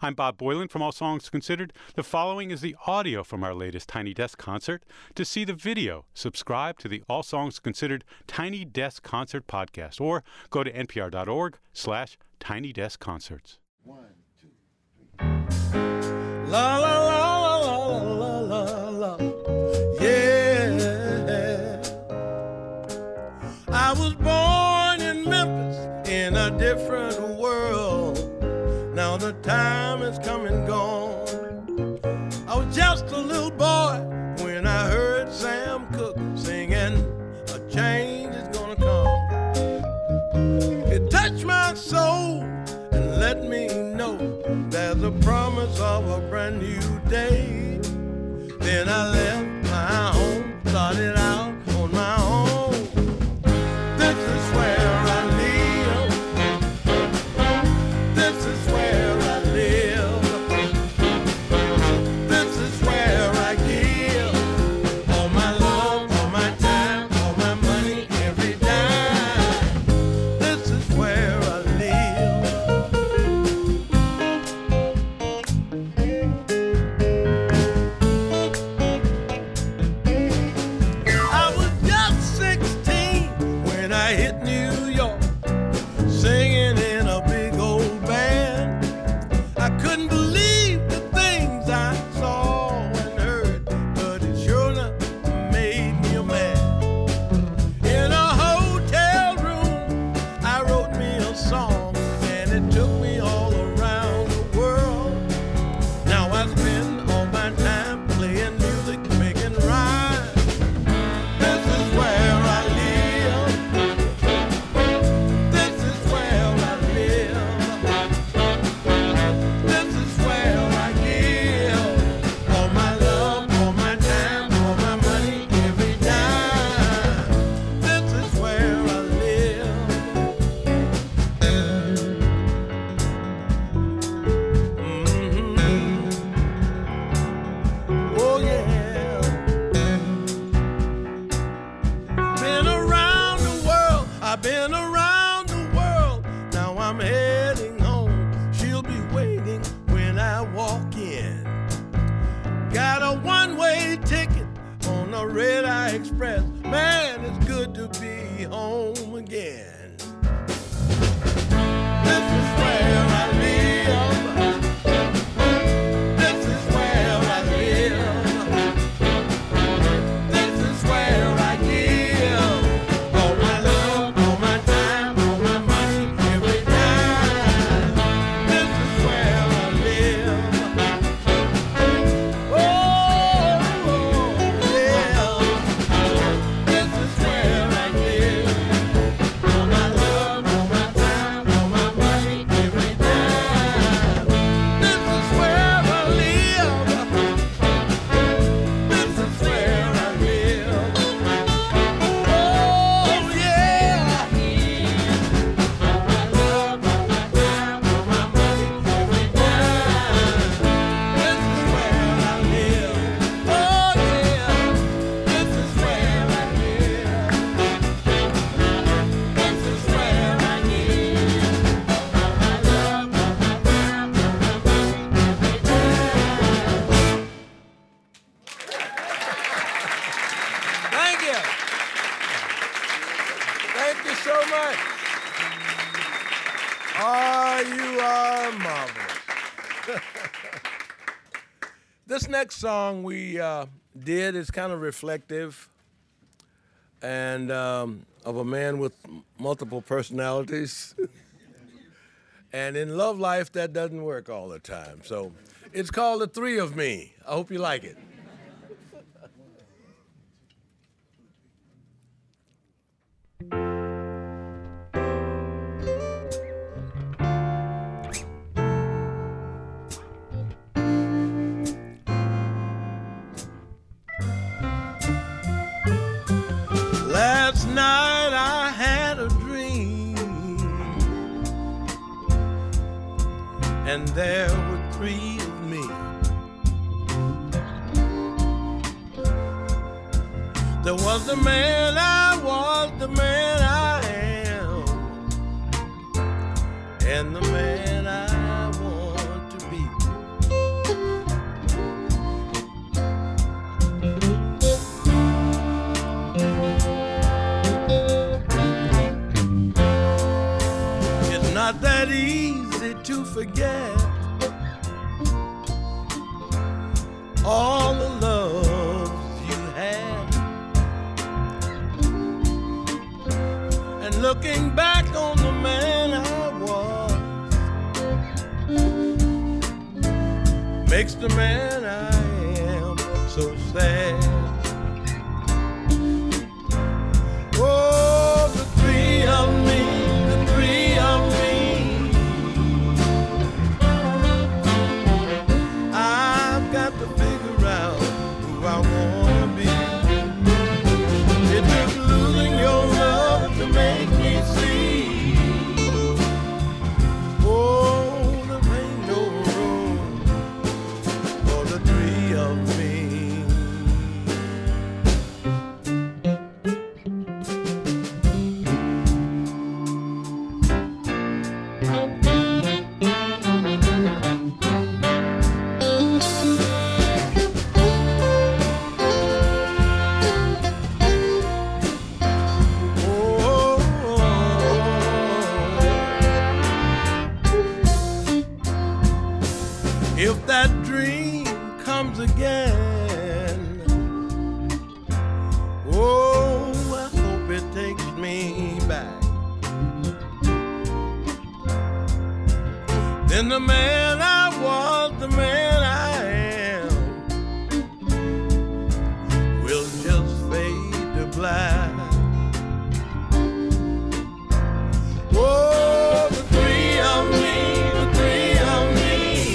I'm Bob Boylan from All Songs Considered. The following is the audio from our latest Tiny Desk concert. To see the video, subscribe to the All Songs Considered Tiny Desk Concert podcast or go to npr.org/Tiny Desk Concerts. 1, 2, 3. La la la la la la la, yeah. I was born in Memphis in a different world. Now the time has come and gone. I was just a little boy when I heard Sam Cooke singing, "A change is gonna come." It touched my soul and let me know there's a promise of a brand new day. Then I left my home, started out on my own. This is where I live. This is where I live. This is where I give all my love, all my time, all my money, every dime. This is where I live. I was just 16 when I hit New York, singing in a big old band. I couldn't believe the things I saw and heard, but it sure enough made me a man. In a hotel room, I wrote me a song, and it took me all around the world. Now I spend all my time playing music, making rhymes. This is where I live. This is where I live. This is where I give all my love, all my time, all my money, every dime. This is where I live. Oh yeah. Been around the world, I've been around the world. Now I'm heading home. She'll be waiting when I walk in. Got a one-way ticket on a red-eye express. Man, it's good to be home again. This is where I live. This is where I live. This is where I give all my love, all my time, all my money, every dime. This is where I live. Oh, yeah. This is where I live. All my love, all my time, all my money, every dime. This is where I live. This is where I live. Oh, yeah. All my love, all my time, all my money, every dime. This is where I live. Oh, yeah. This is where I live. This is where I live. All my love, all my time, all my money, every dime. Thank you. Thank you so much. You are marvelous. This next song we did is kind of reflective and of a man with multiple personalities. And in love life, that doesn't work all the time. So it's called The Three of Me. I hope you like it. Last night I had a dream, and there were three of me. There was the man I was, the man I am, and the man I want to be. forget all the loves you had. And looking back on the man I was makes the man I am so sad. Oh, the three of me, the three of me. I've got to figure out who I wanna be. It took losing your love to make me see. Oh, there ain't no room for the three of me. If that dream comes again, oh, I hope it takes me back. Then the man I was, the man I am, will just fade to black. Oh, the three of me, the three of me.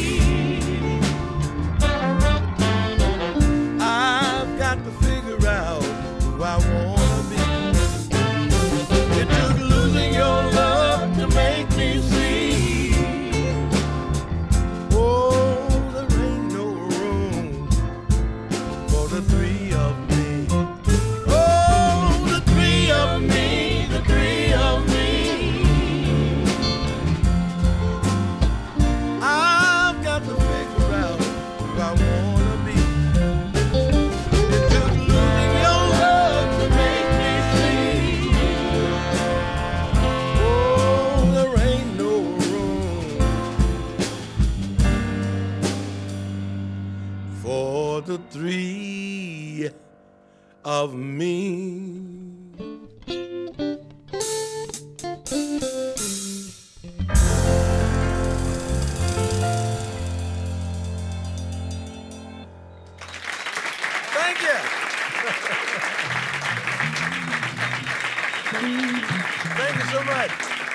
I've got to figure out who I wanna be. It took losing your love to make me see. Oh, there ain't no room for the three of me. Oh, the three of me, the three of me. I've got to figure out who I wanna be. It took losing your love to make me see. Oh, there ain't no room for the three of me. Thank you. Thank you so much.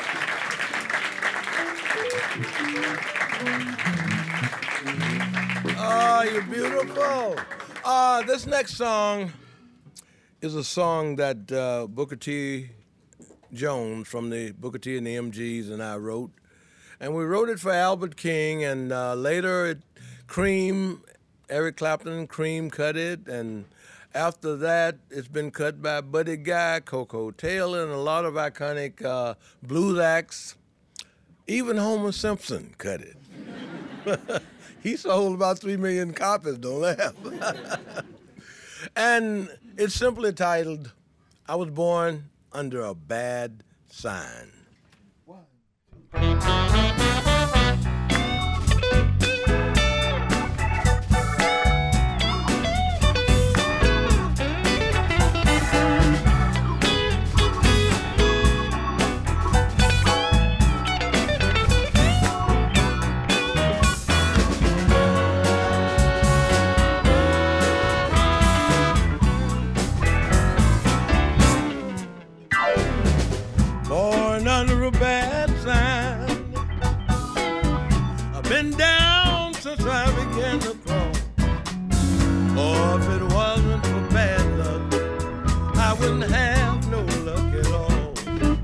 Oh, you're beautiful. This next song is a song that Booker T. Jones from the Booker T and the MGs and I wrote. And we wrote it for Albert King, and later Cream, Eric Clapton and Cream cut it, and after that it's been cut by Buddy Guy, Coco Taylor, and a lot of iconic blues acts. Even Homer Simpson cut it. He sold about 3 million copies, don't laugh. And it's simply titled, I Was Born Under a Bad Sign. Born under a bad sign. I've been down since I began to crawl. Oh, if it wasn't for bad luck, I wouldn't have no luck at all.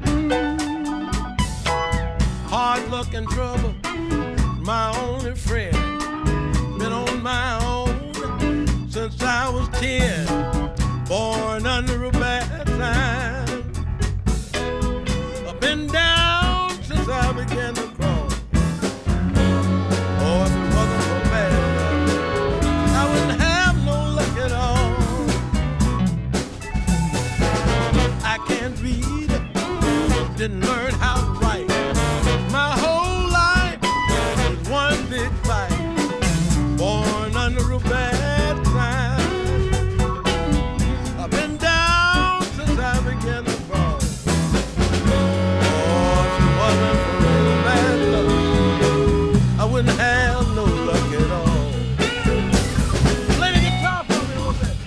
Hard luck and trouble, my only friend. Been on my own since I was 10. Born under a bad sign. Been down since I began to crawl. Oh, if it wasn't for bad luck, I wouldn't have no luck at all. I can't read, didn't learn how to write. My whole life have no luck at all. Play the guitar for me a little bit.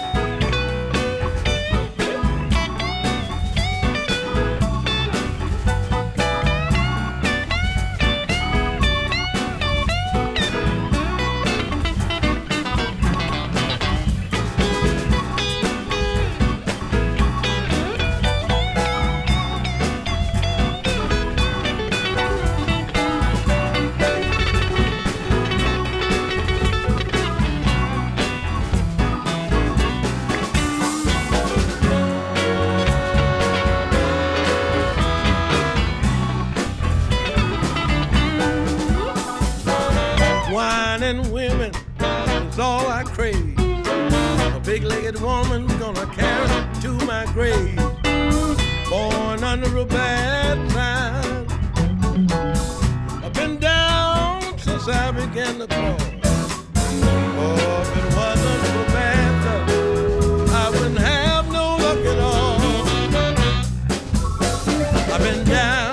Wine and women is all I crave. A big-legged woman's gonna carry me to my grave. Born under a bad time, I've been down since I began to crawl. Oh, if it wasn't for bad luck, I wouldn't have no luck at all. I've been down.